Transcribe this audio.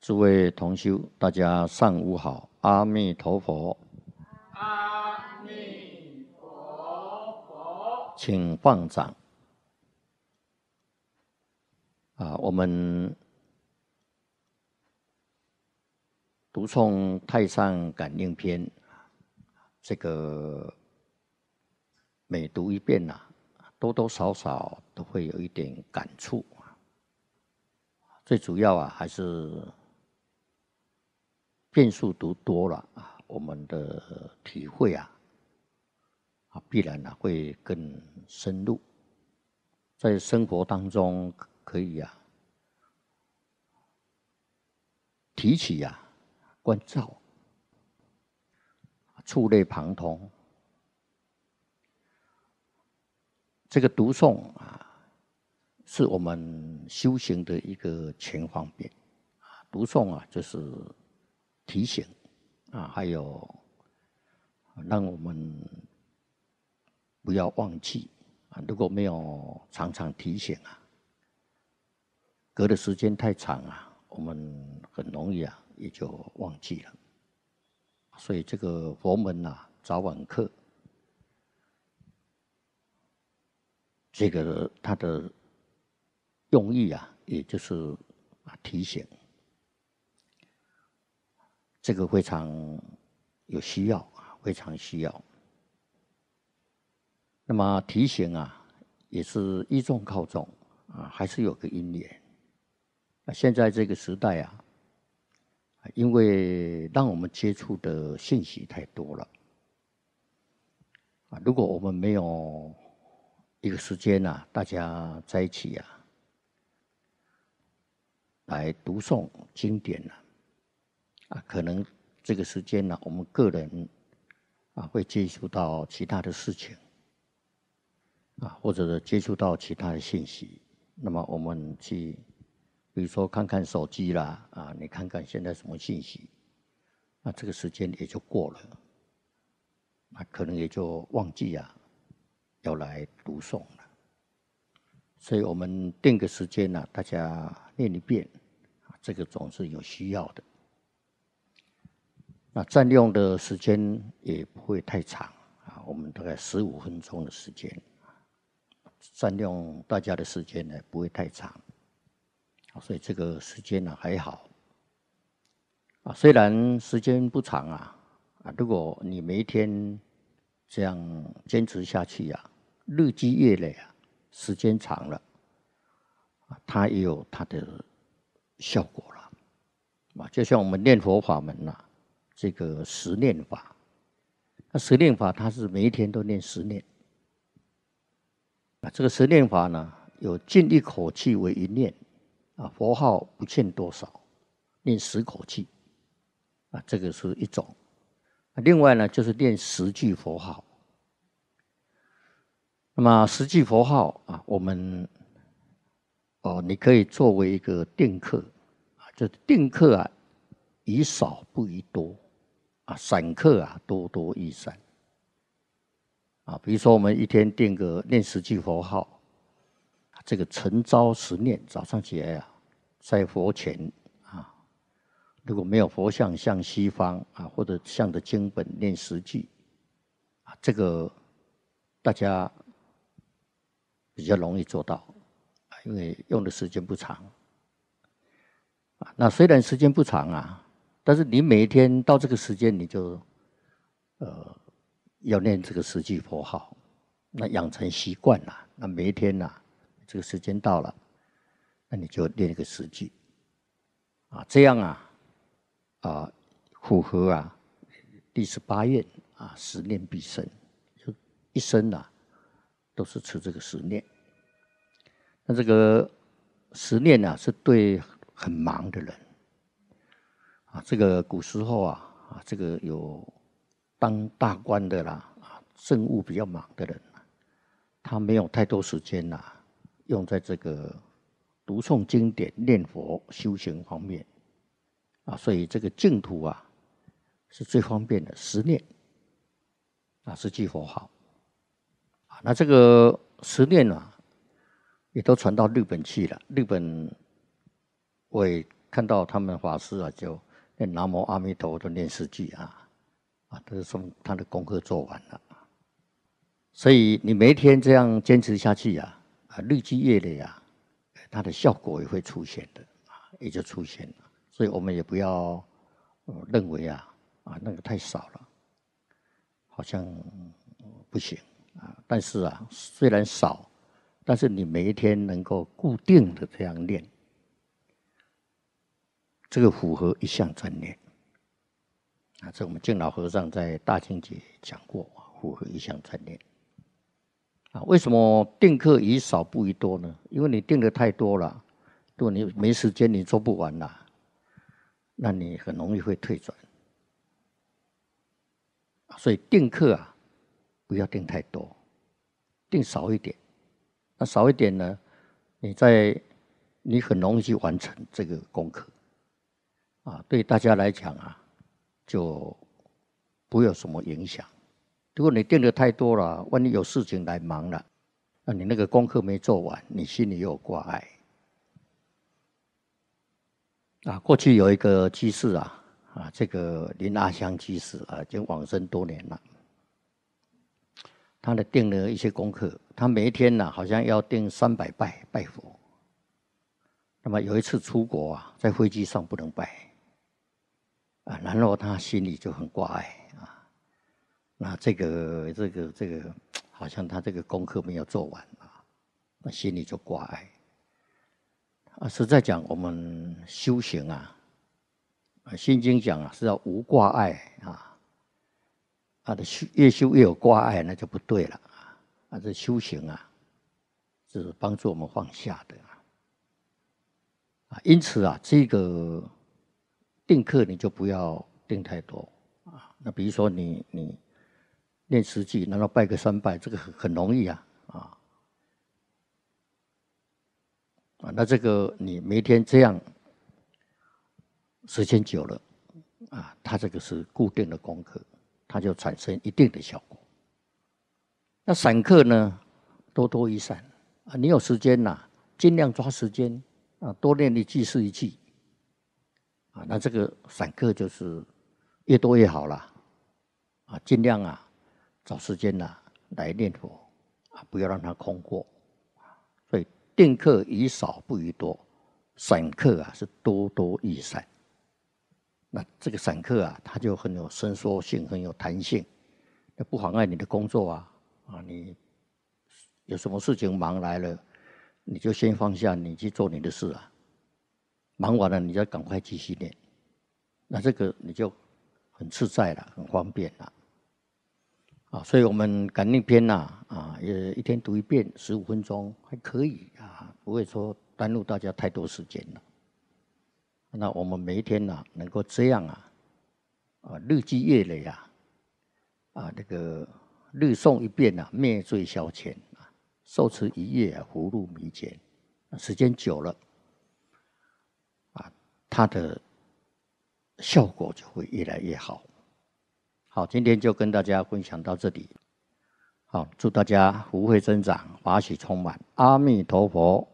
诸位同修，大家上午好，阿弥陀佛。 阿弥陀佛。 请放掌。我们读诵《太上感应篇》，这个每读一遍多多少少都会有一点感触。最主要还是遍数读多了我们的体会必然会更深入，在生活当中可以提起关照，触类旁通。这个读诵是我们修行的一个前方便。读诵就是提醒还有让我们不要忘记如果没有常常提醒隔的时间太长我们很容易也就忘记了。所以这个佛门早晚课，这个它的用意也就是提醒，这个非常有需要，非常需要。那么提醒也是依众靠众还是有个因缘。现在这个时代因为让我们接触的信息太多了如果我们没有一个时间大家在一起来读诵经典可能这个时间我们个人会接触到其他的事情或者接触到其他的信息，那么我们去比如说看看手机啦你看看现在什么信息，这个时间也就过了可能也就忘记要来读诵了。所以我们定个时间大家念一遍这个总是有需要的。那占用的时间也不会太长我们大概15分钟的时间，占用大家的时间呢不会太长所以这个时间还好虽然时间不长如果你每一天这样坚持下去日积月累时间长了它也有它的效果了就像我们念佛法门这个十念法，那十念法它是每一天都念10念这个十念法呢有尽一口气为一念佛号不欠多少，念10口气这个是一种。另外呢就是念10句佛号。那么10句佛号我们你可以作为一个定课就定课宜少不宜多散课多多益善比如说我们一天定个念10句佛号，这个晨朝10念，早上起来在佛前如果没有佛像向西方或者向着经本念10句这个大家比较容易做到因为用的时间不长那虽然时间不长但是你每一天到这个时间你就要念这个10句佛号，那养成习惯了，那每一天这个时间到了，那你就念一个10句这样符合第18愿10念必生，就一生都是持这个10念。那这个10念是对很忙的人这个古时候这个有当大官的政务比较忙的人他没有太多时间用在这个读诵经典、念佛、修行方面所以这个净土是最方便的10念10句佛号那这个10念也都传到日本去了。日本为看到他们法师啊，就念南无阿弥陀佛，都念10句啊，都是说他的功课做完了。所以你每一天这样坚持下去啊，日积月累啊，它的效果也会出现的，也就出现了。所以我们也不要认为那个太少了，好像不行啊。但是啊，虽然少，但是你每一天能够固定的这样念，这个符合一项专念啊。这我们净老和尚在大清节讲过，符合一项专念。为什么定课宜少不宜多呢？因为你定的太多了，如果你没时间，你做不完了，那你很容易会退转。所以定课啊，不要定太多，定少一点。那少一点呢，你很容易去完成这个功课对大家来讲就不会有什么影响。如果你定的太多了，万一有事情来忙了，那你那个功课没做完，你心里又有挂碍过去有一个居士这个林阿香居士已经往生多年了。他定了一些功课，他每一天好像要定300拜佛。那么有一次出国在飞机上不能拜然后他心里就很挂碍那这个好像他这个功课没有做完那心里就挂碍实在讲，我们修行心经讲是要无挂碍越修越有挂碍，那就不对了这修行是帮助我们放下的因此这个定课你就不要定太多那比如说你念10句，然后拜个3拜，这个很容易那这个你每天这样时间久了它这个是固定的功课，它就产生一定的效果。那散课呢，多多益善你有时间尽量抓时间多练1句是1句那这个散课就是越多越好了尽量找时间来念佛不要让它空过。所以定课宜少不宜多，散课是多多益善。那这个散课它就很有伸缩性，很有弹性，那不妨碍你的工作你有什么事情忙来了，你就先放下，你去做你的事忙完了你再赶快继续念，那这个你就很自在了，很方便了所以我们感应篇也一天读1遍，15分钟还可以不会说耽误大家太多时间了。那我们每一天能够这样日积月累那个日诵1遍灭罪消遣受持1夜福入弥间。时间久了它的效果就会越来越好。好，今天就跟大家分享到这里。好，祝大家福慧增长，法喜充满。阿弥陀佛。